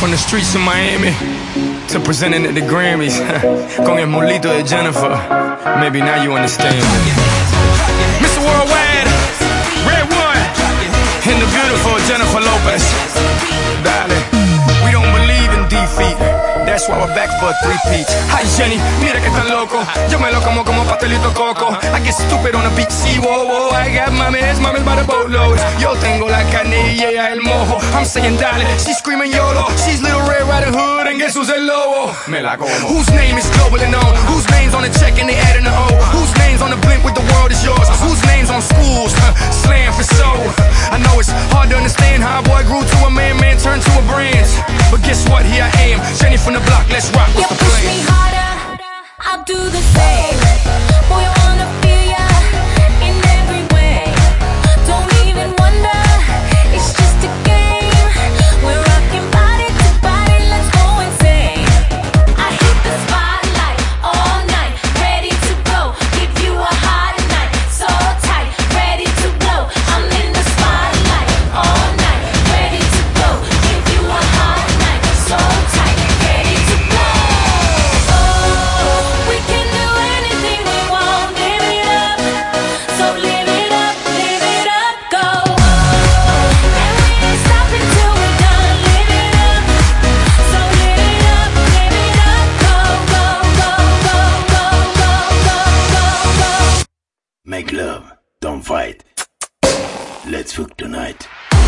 From the streets of Miami to presenting at the Grammys con el mulito de Jennifer. Maybe now you understand. Mr. Worldwide, Red One, and the beautiful Jennifer Lopez. Darling, we don't believe in defeat. That's why we're back for a three-peat. Hi Jenny, mira que tan loco. Yo me lo como pastelito coco. I get stupid on the beat, see, whoa, whoa. I got mames by the boatloads. Yo tengo la carne y ella el mojo. I'm saying dale, she's screaming YOLO. She's Little Red Riding Hood and guess who's el lobo? Me la como. Whose name is global and known? Whose name's on the check and they adding the O? Whose name's on the blimp with the world is yours? Whose name's on schools? Slam for soul. I know it's hard to understand how a boy grew to a man turned to a brand. But guess what? Here I am, Jenny from the block. Let's rock. What's the plan? You push me harder, I'll do the same. Boy, I wanna feel ya in every way. Don't even wonder, it's just a game. We're rocking body to body, let's go insane. I hit the spotlight all night, ready to go. Give you a hot night, so tight, ready to blow. I'm in the spotlight all night, ready to go. Give you a hot night, so tight, ready to blow. Oh, we can do anything we want, live it up. So live it up, go. And we ain't stopping till we're done, live it up. So live it up, go, go, go, go, go, go, go, go, go. Make love, don't fight. Let's fuck tonight.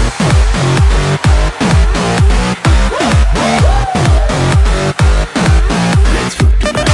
Let's fuck tonight.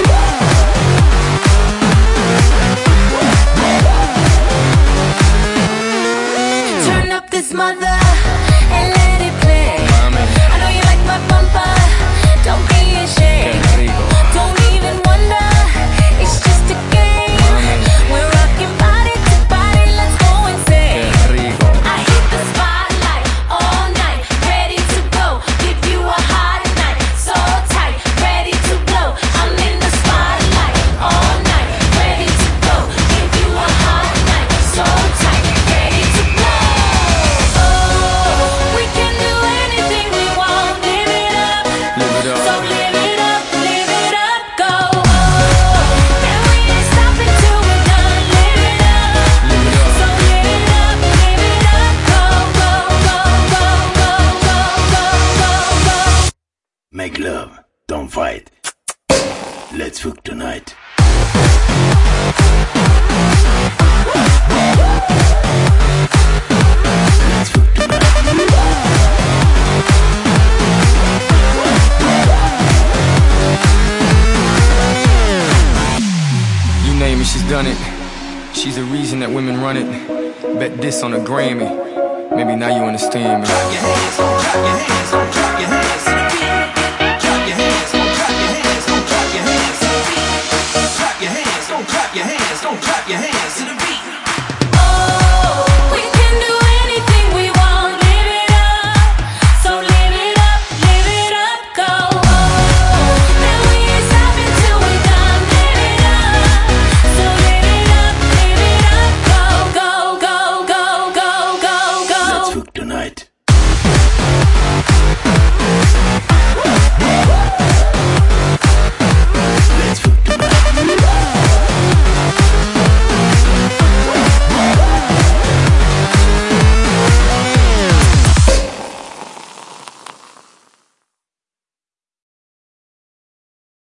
Turn up this mother and let it play. I know you like my bumper, don't be ashamed. Don't even wonder, it's just a game. We're rocking body to body, let's go insane. I hit the spotlight all night, ready to go. Give you a hot night, so tight, ready to blow. I'm in the spotlight all night, ready to go. Give you a hot night, so tight, ready to blow. Oh, we can do anything we want, live it up. So live it up, go. Oh, and we ain't stopping till we're done, live it up. So live it up, go, go, go, go, go, go, go, go. Make love, don't fight. Let's fuck tonight. Let's fuck tonight. You name it, she's done it. She's the reason that women run it. Bet this on a Grammy. Maybe now you understand me.